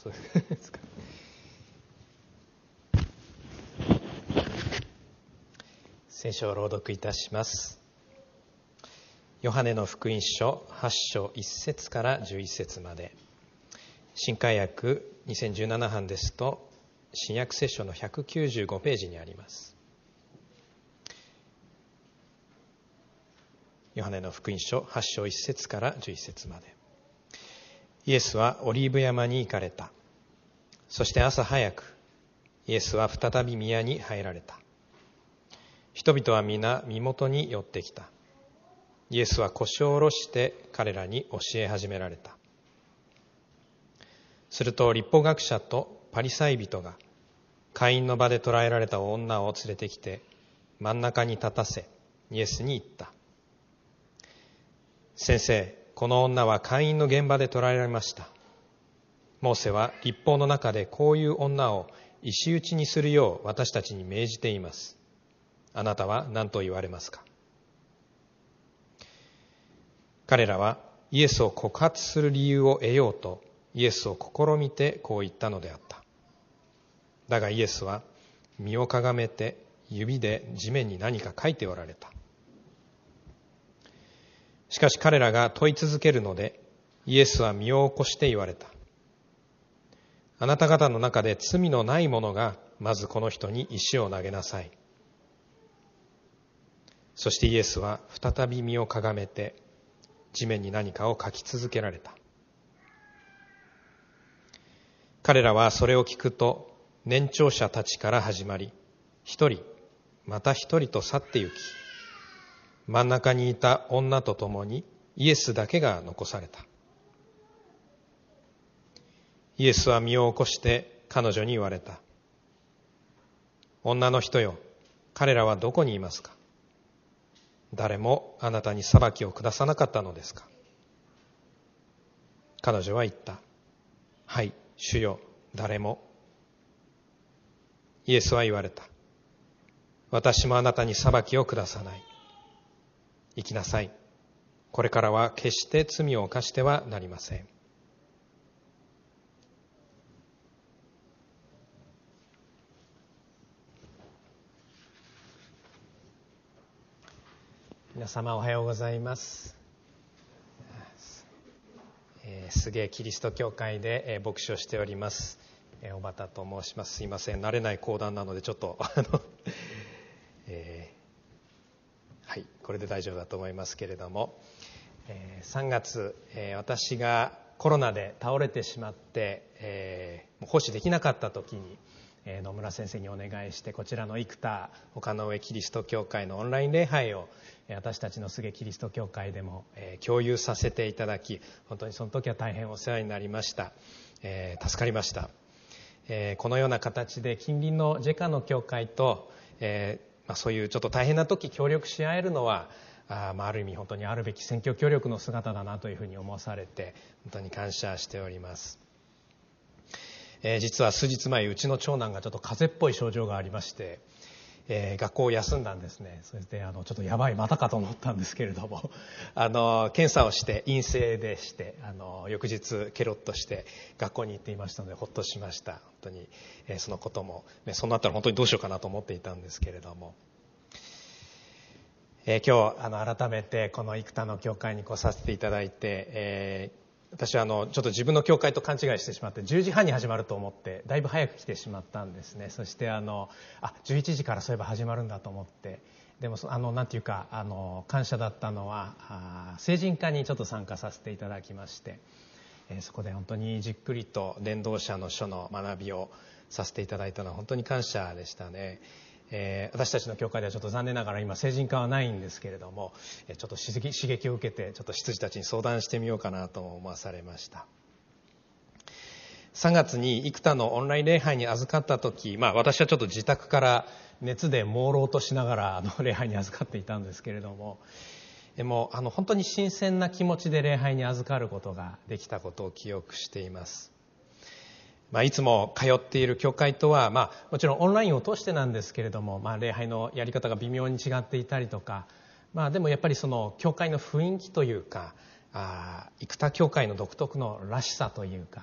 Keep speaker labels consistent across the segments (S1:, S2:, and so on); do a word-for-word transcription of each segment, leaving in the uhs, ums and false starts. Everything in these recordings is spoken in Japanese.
S1: そうですか。聖書を朗読いたします。ヨハネの福音書はち章いち節からじゅういち節まで、新海訳にせんじゅうなな版ですと新約聖書のひゃくきゅうじゅうごページにあります。ヨハネの福音書はち章いち節からじゅういち節まで。イエスはオリーブ山に行かれた。そして朝早くイエスは再び宮に入られた。人々は皆身元に寄ってきた。イエスは腰を下ろして彼らに教え始められた。すると律法学者とパリサイ人が会員の場で捕らえられた女を連れてきて真ん中に立たせ、イエスに言った。先生、この女は会員の現場で捕らえられました。モーセは律法の中でこういう女を石打ちにするよう私たちに命じています。あなたは何と言われますか？彼らはイエスを告発する理由を得ようとイエスを試みてこう言ったのであった。だがイエスは身をかがめて指で地面に何か書いておられた。しかし彼らが問い続けるのでイエスは身を起こして言われた。あなた方の中で罪のない者がまずこの人に石を投げなさい。そしてイエスは再び身をかがめて地面に何かを書き続けられた。彼らはそれを聞くと年長者たちから始まり、一人また一人と去って行き、真ん中にいた女と共にイエスだけが残された。イエスは身を起こして彼女に言われた。女の人よ、彼らはどこにいますか？誰もあなたに裁きを下さなかったのですか？彼女は言った。はい、主よ、誰も。イエスは言われた。私もあなたに裁きを下さない。行きなさい。これからは決して罪を犯してはなりません。皆様おはようございます。えー、すげえキリスト教会で、えー、牧師をしております、えー、小畑と申します。すいません、慣れない講談なのでちょっとあの、えー、はいこれで大丈夫だと思いますけれども、えー、さんがつ、えー、私がコロナで倒れてしまって、えー、奉仕できなかった時に野村先生にお願いして、こちらの生田岡の上キリスト教会のオンライン礼拝を私たちの菅キリスト教会でも共有させていただき、本当にその時は大変お世話になりました。えー、助かりました。えー、このような形で近隣のジェカの教会と、えーまあ、そういうちょっと大変な時協力し合えるのはあ, まあある意味本当にあるべき選挙協力の姿だなというふうに思わされて、本当に感謝しております。えー、実は数日前、うちの長男がちょっと風邪っぽい症状がありまして、えー、学校を休んだんですね。それであのちょっとやばい、またかと思ったんですけれどもあの検査をして陰性でして、あの翌日ケロッとして学校に行っていましたのでほっとしました。本当に、えー、そのことも、ね、そうなったら本当にどうしようかなと思っていたんですけれども、えー、今日あの改めてこの生田の教会に来させていただいて、えー私はあのちょっと自分の教会と勘違いしてしまって、じゅうじはんに始まると思ってだいぶ早く来てしまったんですね。そしてあのあじゅういちじからそういえば始まるんだと思って、でもあのなんていうかあの感謝だったのは、あ成人課にちょっと参加させていただきまして、えー、そこで本当にじっくりと伝道者の書の学びをさせていただいたのは本当に感謝でしたね。えー、私たちの教会ではちょっと残念ながら今成人化はないんですけれども、ちょっと刺激、刺激を受けてちょっと執事たちに相談してみようかなと思わされました。さんがつに生田のオンライン礼拝に預かった時、まあ、私はちょっと自宅から熱で朦朧としながらあの礼拝に預かっていたんですけれども、でもあの本当に新鮮な気持ちで礼拝に預かることができたことを記憶しています。まあ、いつも通っている教会とは、まあ、もちろんオンラインを通してなんですけれども、まあ、礼拝のやり方が微妙に違っていたりとか、まあ、でもやっぱりその教会の雰囲気というか、あ生田教会の独特のらしさというか、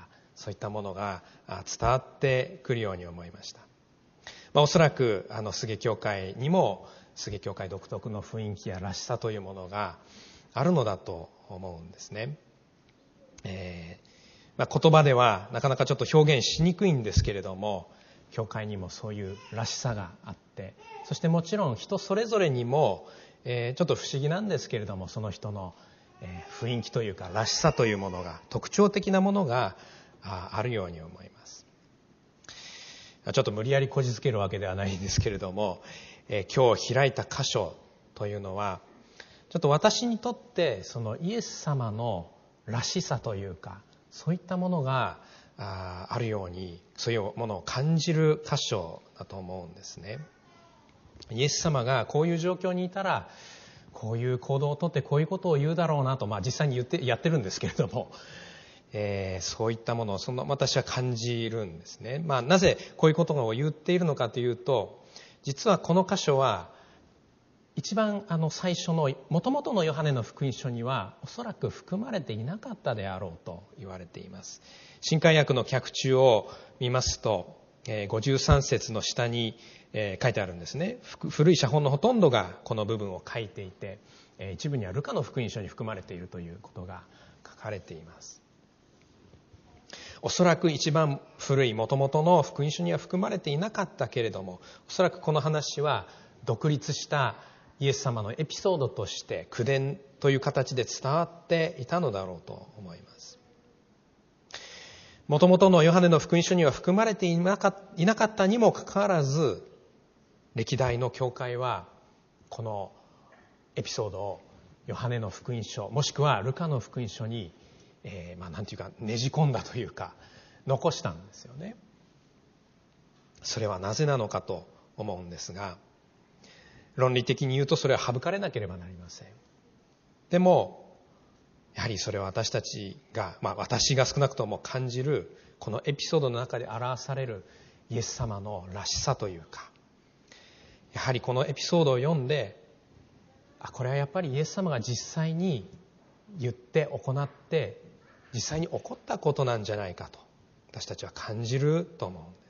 S1: そういったものが伝わってくるように思いました。まあ、おそらくあの菅下教会にも菅下教会独特の雰囲気やらしさというものがあるのだと思うんですね。えーまあ、言葉ではなかなかちょっと表現しにくいんですけれども、教会にもそういうらしさがあって、そしてもちろん人それぞれにも、えー、ちょっと不思議なんですけれども、その人の、えー、雰囲気というからしさというものが、特徴的なものが あ, あるように思います。ちょっと無理やりこじつけるわけではないんですけれども、えー、今日開いた箇所というのはちょっと私にとってそのイエス様のらしさというか、そういったものが あ, あるように、そういうものを感じる箇所だと思うんですね。イエス様がこういう状況にいたらこういう行動をとってこういうことを言うだろうなと、まあ、実際に言ってやってるんですけれども、えー、そういったものをその私は感じるんですね。まあ、なぜこういうことを言っているのかというと、実はこの箇所は一番あの最初の元々のヨハネの福音書にはおそらく含まれていなかったであろうと言われています。新海訳の脚注を見ますと、ごじゅうさん節の下に書いてあるんですね。古い写本のほとんどがこの部分を書いていて、一部にはルカの福音書に含まれているということが書かれています。おそらく一番古い元々の福音書には含まれていなかったけれども、おそらくこの話は独立したイエス様のエピソードとして口伝という形で伝わっていたのだろうと思います。もともとのヨハネの福音書には含まれていなかったにもかかわらず、歴代の教会はこのエピソードをヨハネの福音書もしくはルカの福音書に、えー、まあなんていうかねじ込んだというか残したんですよね。それはなぜなのかと思うんですが、論理的に言うとそれは省かれなければなりません。でもやはりそれは私たちが、まあ私が少なくとも感じるこのエピソードの中で表されるイエス様のらしさというか、やはりこのエピソードを読んで、あ、これはやっぱりイエス様が実際に言って行って実際に起こったことなんじゃないかと私たちは感じると思うんです。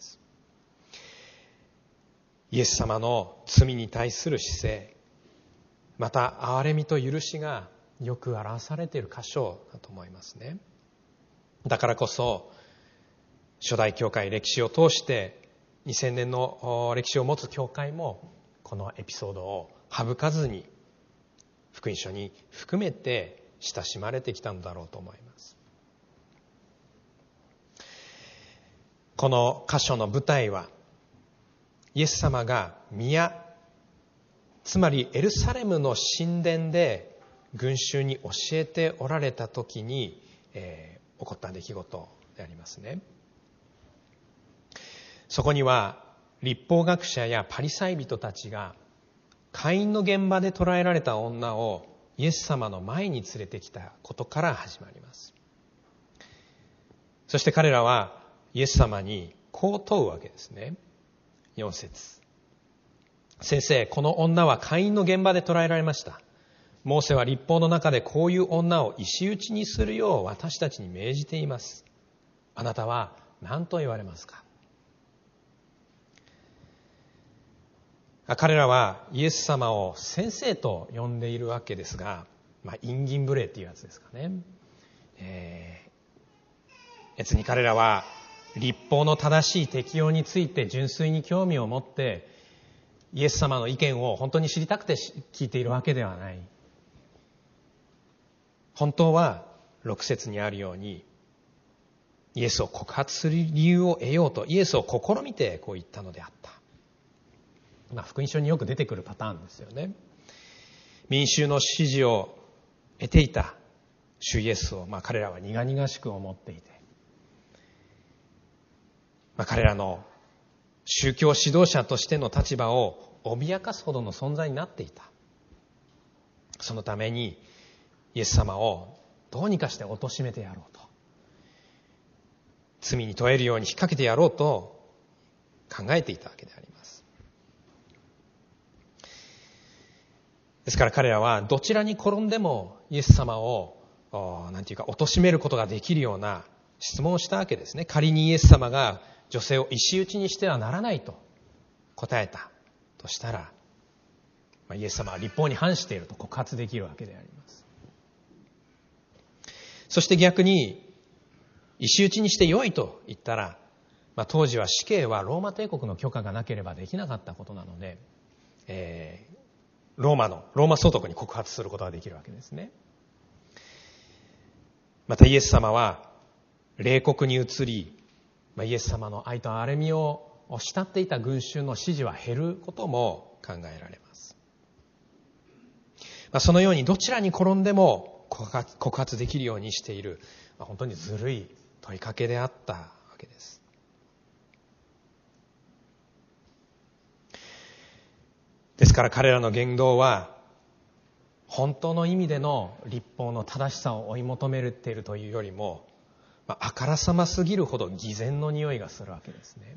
S1: イエス様の罪に対する姿勢、また憐れみと許しがよく表されている箇所だと思いますね。だからこそ初代教会歴史を通してにせんねんの歴史を持つ教会もこのエピソードを省かずに福音書に含めて親しまれてきたのだろうと思います。この箇所の舞台はイエス様が宮、つまりエルサレムの神殿で群衆に教えておられた時に、えー、起こった出来事でありますね。そこには律法学者やパリサイ人たちが会員の現場で捕らえられた女をイエス様の前に連れてきたことから始まります。そして彼らはイエス様にこう問うわけですね。よん節、先生、この女は会員の現場で捕らえられました。モーセは律法の中でこういう女を石打ちにするよう私たちに命じています。あなたは何と言われますか。彼らはイエス様を先生と呼んでいるわけですが、まあ、陰銀無礼っていうやつですかね。えー、別に彼らは律法の正しい適用について純粋に興味を持ってイエス様の意見を本当に知りたくて聞いているわけではない。本当はろく節にあるようにイエスを告発する理由を得ようとイエスを試みてこう言ったのであった。まあ、福音書によく出てくるパターンですよね。民衆の支持を得ていた主イエスを、まあ、彼らは苦々しく思っていて、まあ、彼らの宗教指導者としての立場を脅かすほどの存在になっていた。そのためにイエス様をどうにかして貶めてやろうと、罪に問えるように引っ掛けてやろうと考えていたわけであります。ですから彼らはどちらに転んでもイエス様をなんていうか貶めることができるような質問をしたわけですね。仮にイエス様が女性を石打ちにしてはならないと答えたとしたら、まあ、イエス様は律法に反していると告発できるわけであります。そして逆に石打ちにして良いと言ったら、まあ、当時は死刑はローマ帝国の許可がなければできなかったことなので、えー、ローマのローマ総督に告発することができるわけですね。またイエス様は冷酷に移り、まあ、イエス様の愛と憐れみを慕っていた群衆の支持は減ることも考えられます。まあ、そのようにどちらに転んでも告発、告発できるようにしている、まあ、本当にずるい問いかけであったわけです。ですから彼らの言動は本当の意味での律法の正しさを追い求めているというよりも、まあ、あからさますぎるほど偽善の匂いがするわけですね。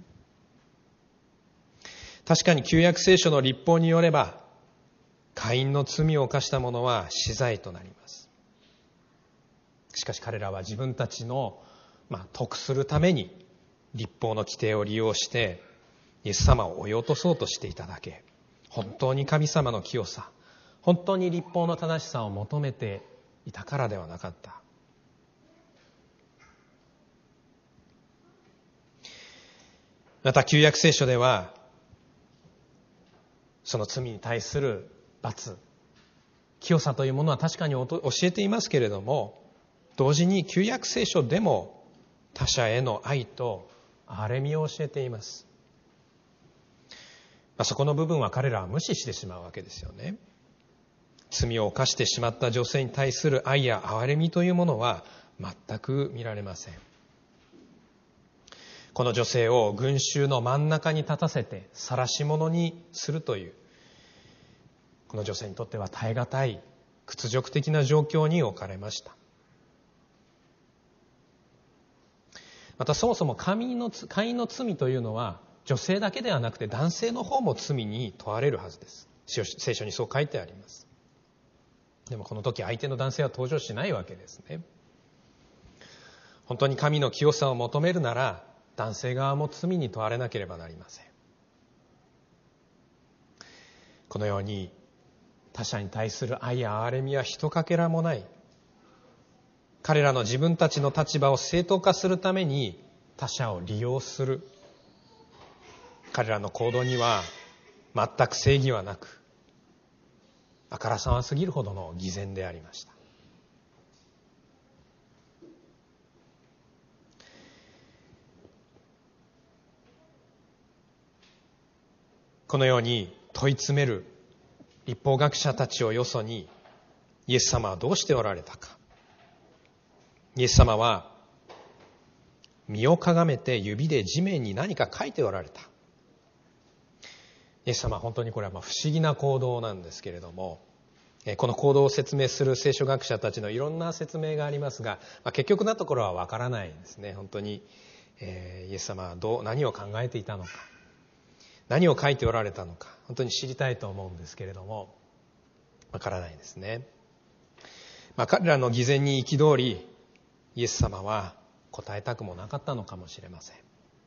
S1: 確かに旧約聖書の律法によれば、カインの罪を犯した者は死罪となります。しかし彼らは自分たちの、まあ、得するために律法の規定を利用してイエス様を追い落とそうとしていただけ。本当に神様の清さ、本当に律法の正しさを求めていたからではなかった。また旧約聖書ではその罪に対する罰、清さというものは確かに教えていますけれども、同時に旧約聖書でも他者への愛と憐れみを教えています。まあ、そこの部分は彼らは無視してしまうわけですよね。罪を犯してしまった女性に対する愛や憐れみというものは全く見られません。この女性を群衆の真ん中に立たせて晒し者にするという、この女性にとっては耐え難い屈辱的な状況に置かれました。またそもそもカインの、カインの罪というのは女性だけではなくて男性の方も罪に問われるはずです。聖書にそう書いてあります。でもこの時相手の男性は登場しないわけですね。本当に神の清さを求めるなら男性側も罪に問われなければなりません。このように他者に対する愛や憐れみはひとかけらもない。彼らの自分たちの立場を正当化するために他者を利用する。彼らの行動には全く正義はなく、あからさますぎるほどの偽善でありました。このように問い詰める律法学者たちをよそに、イエス様はどうしておられたか。イエス様は身をかがめて指で地面に何か書いておられた。イエス様は本当にこれはまあ不思議な行動なんですけれども、この行動を説明する聖書学者たちのいろんな説明がありますが、まあ、結局のところはわからないですね。本当に、えー、イエス様はどう何を考えていたのか、何を書いておられたのか、本当に知りたいと思うんですけれども、わからないですね。まあ、彼らの偽善に憤り、イエス様は答えたくもなかったのかもしれません。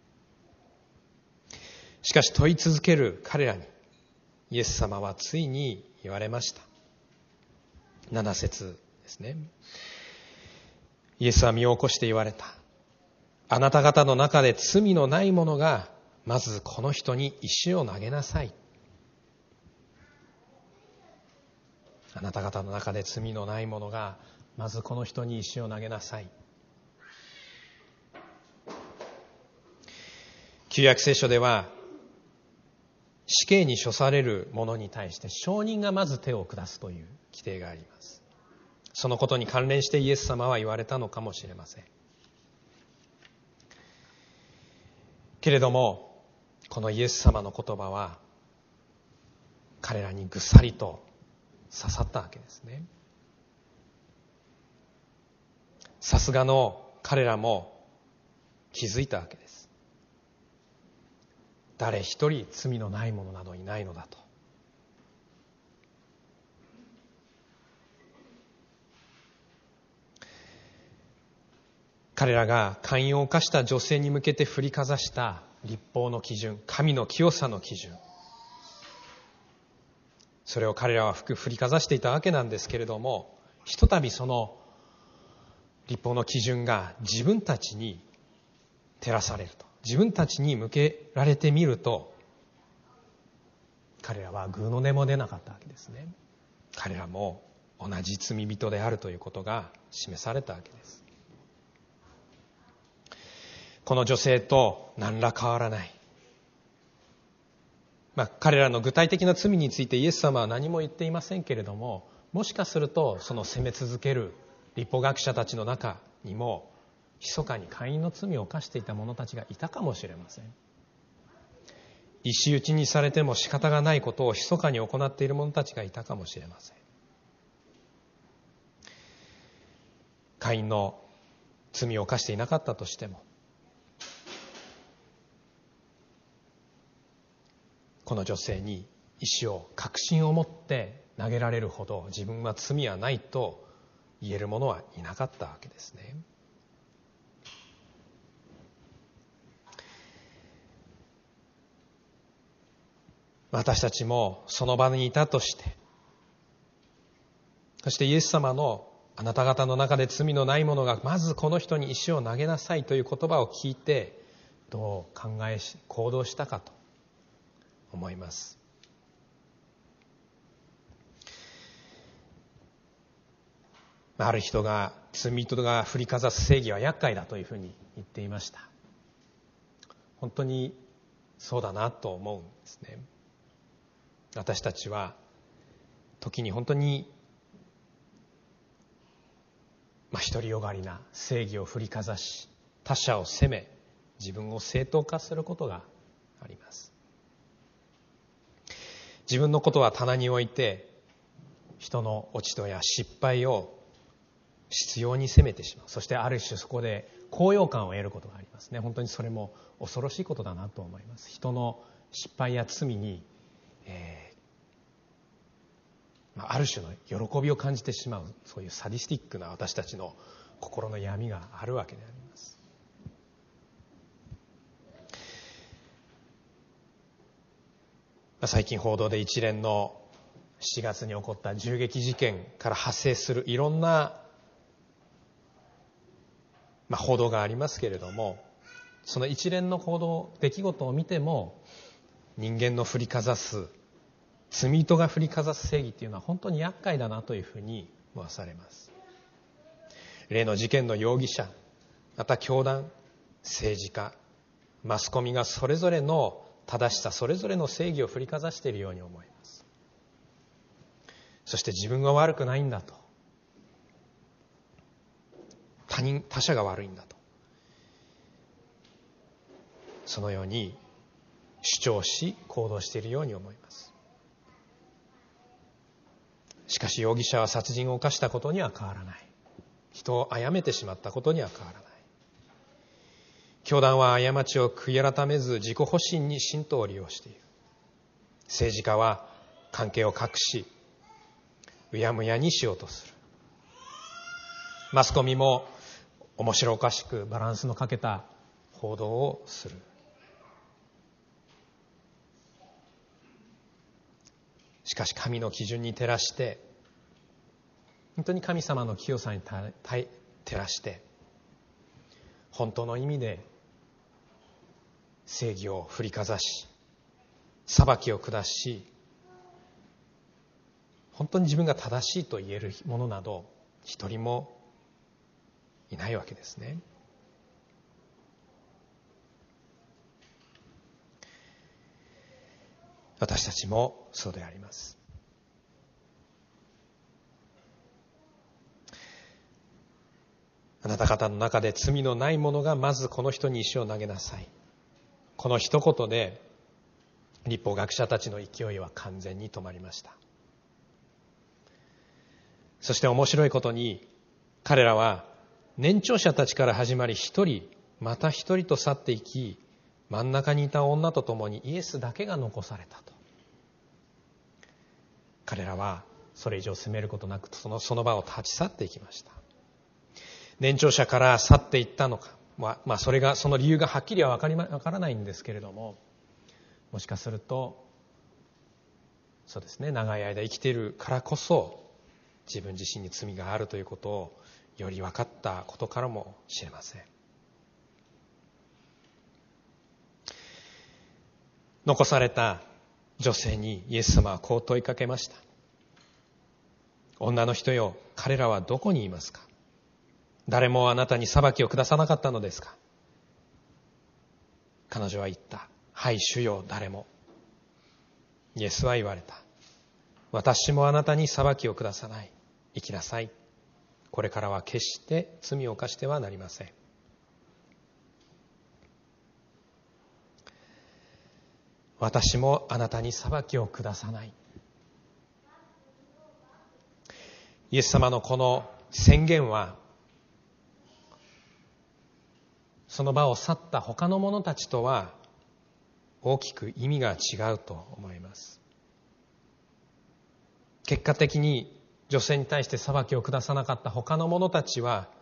S1: しかし問い続ける彼らにイエス様はついに言われました。なな節ですね。イエスは身を起こして言われた。あなた方の中で罪のない者がまずこの人に石を投げなさい。あなた方の中で罪のない者がまずこの人に石を投げなさい。旧約聖書では死刑に処される者に対して証人がまず手を下すという規定があります。そのことに関連してイエス様は言われたのかもしれません。けれどもこのイエス様の言葉は彼らにぐさりと刺さったわけですね。さすがの彼らも気づいたわけです。誰一人罪のない者などいないのだと。 彼らが姦淫を犯した女性に向けて振りかざした律法の基準、神の清さの基準、それを彼らは振りかざしていたわけなんですけれども、ひとたびその律法の基準が自分たちに照らされると、自分たちに向けられてみると、彼らはぐうの音も出なかったわけですね。彼らも同じ罪人であるということが示されたわけです。この女性と何ら変わらない。まあ、彼らの具体的な罪についてイエス様は何も言っていませんけれども、もしかするとその責め続ける律法学者たちの中にも密かに姦淫の罪を犯していた者たちがいたかもしれません。石打ちにされても仕方がないことを密かに行っている者たちがいたかもしれません。姦淫の罪を犯していなかったとしても、この女性に石を確信を持って投げられるほど自分は罪はないと言える者はいなかったわけですね。私たちもその場にいたとして、そしてイエス様のあなた方の中で罪のない者がまずこの人に石を投げなさいという言葉を聞いて、どう考えし行動したかと思います。ある人が、罪人が振りかざす正義は厄介だというふうに言っていました。本当にそうだなと思うんですね。私たちは時に本当にまあ独りよがりな正義を振りかざし、他者を責め、自分を正当化することがあります。自分のことは棚に置いて、人の落ち度や失敗を執拗に責めてしまう。そしてある種そこで高揚感を得ることがありますね。本当にそれも恐ろしいことだなと思います。人の失敗や罪に、えーまあ、ある種の喜びを感じてしまう、そういうサディスティックな私たちの心の闇があるわけであります。最近報道で一連のしちがつに起こった銃撃事件から発生するいろんな、まあ、報道がありますけれども、その一連の報道、出来事を見ても、人間の振りかざす、罪人が振りかざす正義っていうのは本当に厄介だなというふうに思わされます。例の事件の容疑者、また教団、政治家、マスコミがそれぞれの正しさ、それぞれの正義を振りかざしているように思います。そして自分は悪くないんだと、他人、他者が悪いんだと、そのように主張し行動しているように思います。しかし容疑者は殺人を犯したことには変わらない。人を殺めてしまったことには変わらない。教団は過ちを悔い改めず自己保身に信徒を利用している。政治家は関係を隠し、うやむやにしようとする。マスコミも面白おかしくバランスの欠けた報道をする。しかし神の基準に照らして、本当に神様の清さに照らして、本当の意味で正義を振りかざし、裁きを下し、本当に自分が正しいと言えるものなど一人もいないわけですね。私たちもそうであります。あなた方の中で罪のない者がまずこの人に石を投げなさい。この一言で律法学者たちの勢いは完全に止まりました。そして面白いことに、彼らは年長者たちから始まり一人また一人と去っていき、真ん中にいた女と共にイエスだけが残されたと。彼らはそれ以上責めることなくその、その場を立ち去っていきました。 年長者から去っていったのか、まあ、まあそれがその理由がはっきりは分かりま、分からないんですけれども、もしかするとそうですね、長い間生きているからこそ自分自身に罪があるということをより分かったことからもしれません。残された女性にイエス様はこう問いかけました。女の人よ、彼らはどこにいますか？誰もあなたに裁きを下さなかったのですか？彼女は言った。はい、主よ、誰も。イエスは言われた。私もあなたに裁きを下さない。生きなさい。これからは決して罪を犯してはなりません。私もあなたに裁きを下さない。イエス様のこの宣言は、その場を去った他の者たちとは大きく意味が違うと思います。結果的に女性に対して裁きを下さなかった他の者たちは、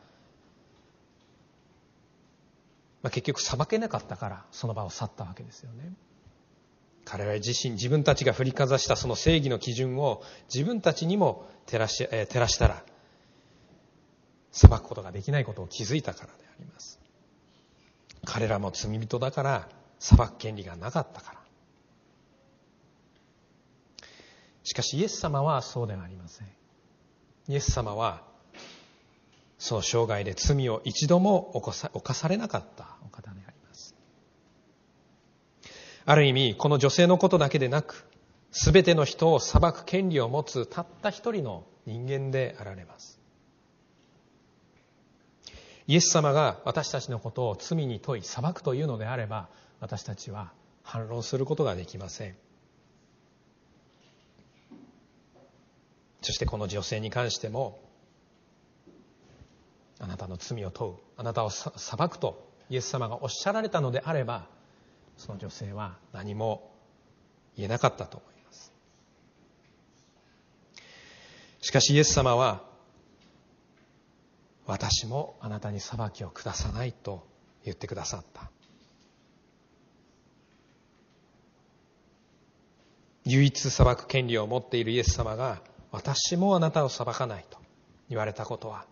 S1: まあ、結局裁けなかったからその場を去ったわけですよね。彼ら自身、自分たちが振りかざしたその正義の基準を自分たちにも照らし、えー、照らしたら裁くことができないことを気づいたからであります。彼らも罪人だから裁く権利がなかったから。しかしイエス様はそうではありません。イエス様はその生涯で罪を一度も犯さ、犯されなかったお方であります。ある意味この女性のことだけでなく、すべての人を裁く権利を持つたった一人の人間であられます。イエス様が私たちのことを罪に問い裁くというのであれば、私たちは反論することができません。そしてこの女性に関しても、あなたの罪を問う、あなたを裁くとイエス様がおっしゃられたのであれば、その女性は何も言えなかったと思います。しかしイエス様は、私もあなたに裁きを下さないと言ってくださった。唯一裁く権利を持っているイエス様が、私もあなたを裁かないと言われたことは、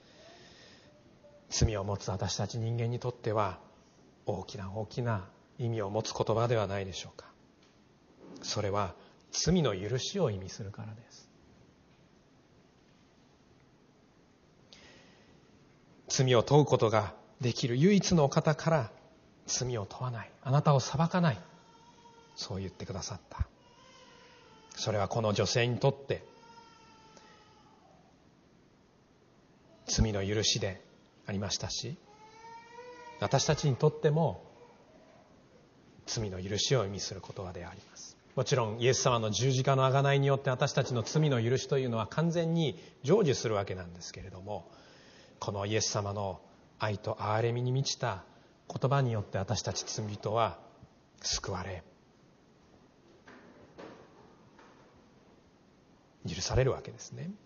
S1: 罪を持つ私たち人間にとっては大きな大きな意味を持つ言葉ではないでしょうか。それは罪の許しを意味するからです。罪を問うことができる唯一のお方から罪を問わない、あなたを裁かない、そう言ってくださった。それはこの女性にとって罪の許しでありましたし、私たちにとっても罪の許しを意味する言葉であります。もちろんイエス様の十字架の贖いによって私たちの罪の許しというのは完全に成就するわけなんですけれども、このイエス様の愛と憐れみに満ちた言葉によって私たち罪人は救われ、許されるわけですね。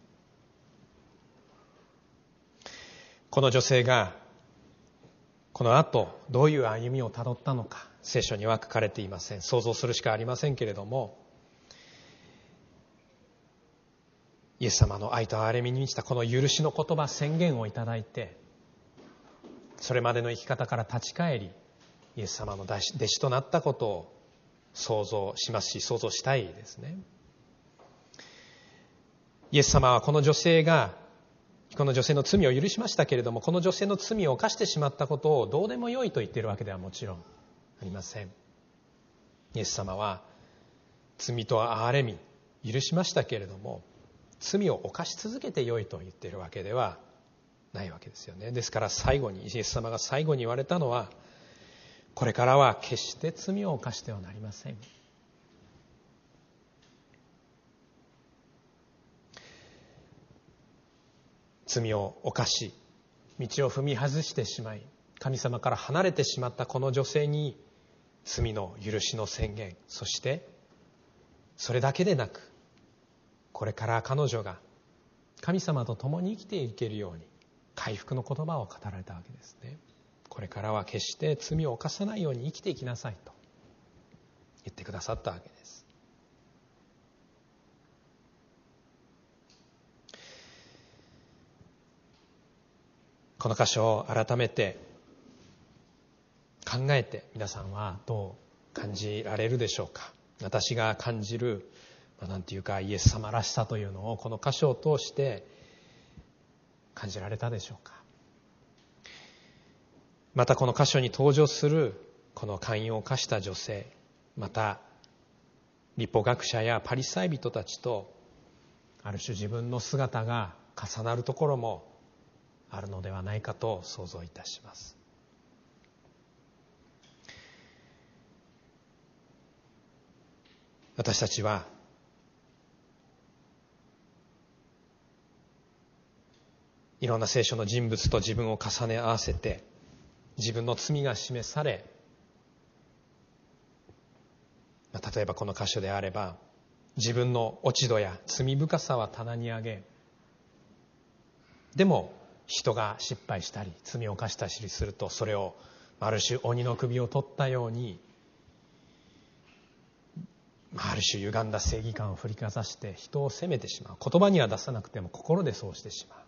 S1: この女性がこの後どういう歩みをたどったのか、聖書には書かれていません。想像するしかありませんけれども、イエス様の愛と憐れみに満ちたこの許しの言葉、宣言をいただいて、それまでの生き方から立ち返り、イエス様の弟子となったことを想像しますし、想像したいですね。イエス様はこの女性がこの女性の罪を許しましたけれども、この女性の罪を犯してしまったことをどうでもよいと言っているわけではもちろんありません。イエス様は罪と憐れみ許しましたけれども、罪を犯し続けてよいと言っているわけではないわけですよね。ですから最後にイエス様が最後に言われたのは、これからは決して罪を犯してはなりません。罪を犯し、道を踏み外してしまい、神様から離れてしまったこの女性に罪の許しの宣言、そしてそれだけでなく、これから彼女が神様と共に生きていけるように回復の言葉を語られたわけですね。これからは決して罪を犯さないように生きていきなさいと言ってくださったわけです。この箇所を改めて考えて皆さんはどう感じられるでしょうか。私が感じる、まあ、なんていうかイエス様らしさというのをこの箇所を通して感じられたでしょうか。またこの箇所に登場するこの姦淫を犯した女性、また律法学者やパリサイ人たちとある種自分の姿が重なるところもあるのではないかと想像いたします。私たちはいろんな聖書の人物と自分を重ね合わせて自分の罪が示され、例えばこの箇所であれば自分の落ち度や罪深さは棚に上げ、でも人が失敗したり罪を犯したりするとそれをある種鬼の首を取ったようにある種歪んだ正義感を振りかざして人を責めてしまう。言葉には出さなくても心でそうしてしまう。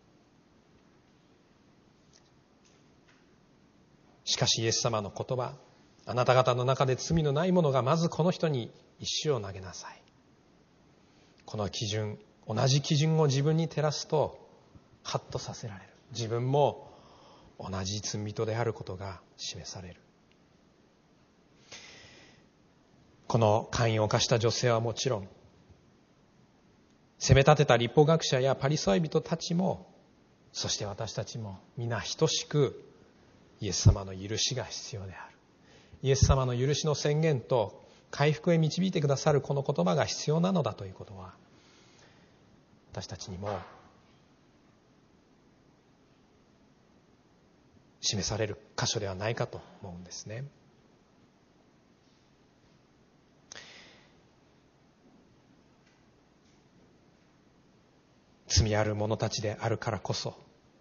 S1: しかしイエス様の言葉、あなた方の中で罪のない者がまずこの人に石を投げなさい。この基準、同じ基準を自分に照らすとハッとさせられる。自分も同じ罪人であることが示される。この姦淫を犯した女性はもちろん、責め立てた律法学者やパリサイ人たちも、そして私たちも皆等しくイエス様の許しが必要である。イエス様の許しの宣言と回復へ導いてくださるこの言葉が必要なのだということは、私たちにも示される箇所ではないかと思うんですね。罪ある者たちであるからこそ、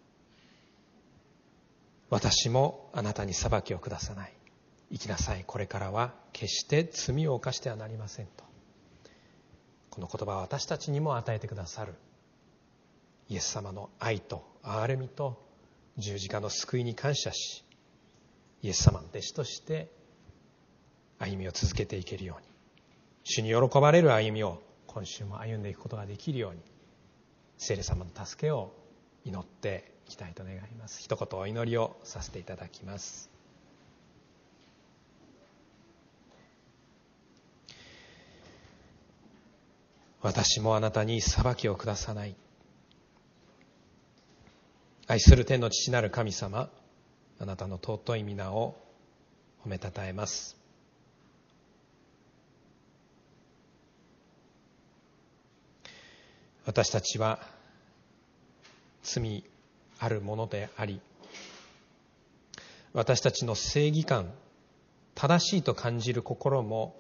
S1: 私もあなたに裁きを下さない。生きなさい。これからは決して罪を犯してはなりませんと。この言葉は私たちにも与えてくださるイエス様の愛と憐れみと十字架の救いに感謝し、イエス様の弟子として歩みを続けていけるように、主に喜ばれる歩みを今週も歩んでいくことができるように、聖霊様の助けを祈っていきたいと願います。一言お祈りをさせていただきます。私もあなたに裁きを下さない。愛する天の父なる神様、あなたの尊い皆を褒めたたえます。私たちは罪あるものであり、私たちの正義感、正しいと感じる心も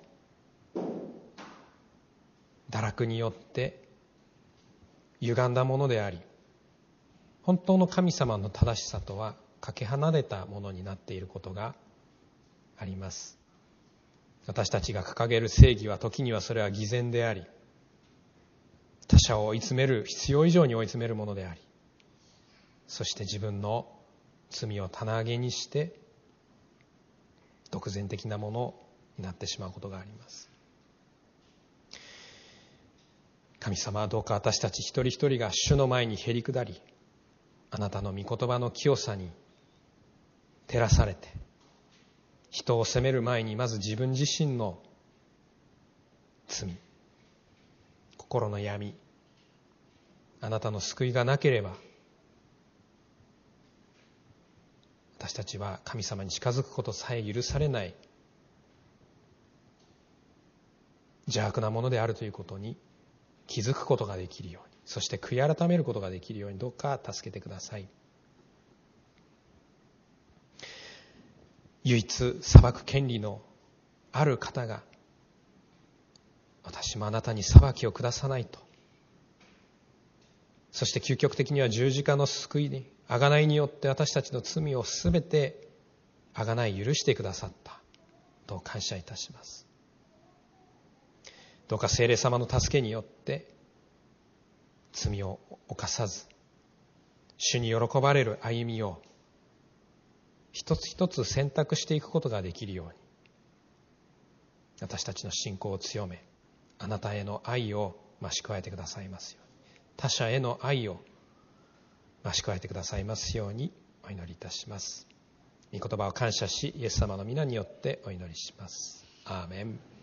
S1: 堕落によって歪んだものであり、本当の神様の正しさとはかけ離れたものになっていることがあります。私たちが掲げる正義は時にはそれは偽善であり、他者を追い詰める、必要以上に追い詰めるものであり、そして自分の罪を棚上げにして独善的なものになってしまうことがあります。神様はどうか私たち一人一人が主の前にへり下り、あなたの御言葉の清さに照らされて、人を責める前にまず自分自身の罪、心の闇、あなたの救いがなければ私たちは神様に近づくことさえ許されない邪悪なものであるということに気づくことができるように、そして悔い改めることができるようにどうか助けてください。唯一裁く権利のある方が、私もあなたに裁きを下さないと、そして究極的には十字架の救いに贖いによって私たちの罪をすべて贖い許してくださったと感謝いたします。どうか聖霊様の助けによって罪を犯さず、主に喜ばれる歩みを一つ一つ選択していくことができるように、私たちの信仰を強め、あなたへの愛を増し加えてくださいますように、他者への愛を増し加えてくださいますようにお祈りいたします。御言葉を感謝し、イエス様の皆によってお祈りします。アーメン。